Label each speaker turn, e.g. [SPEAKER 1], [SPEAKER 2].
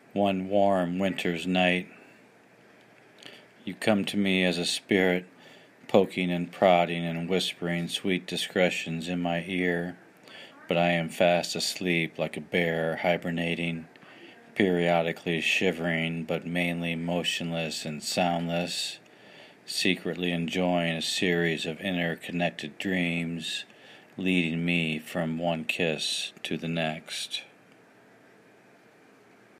[SPEAKER 1] One warm winter's night, you come to me as a spirit, poking and prodding and whispering sweet discretions in my ear, but I am fast asleep like a bear hibernating, periodically shivering but mainly motionless and soundless, secretly enjoying a series of interconnected dreams, leading me from one kiss to the next.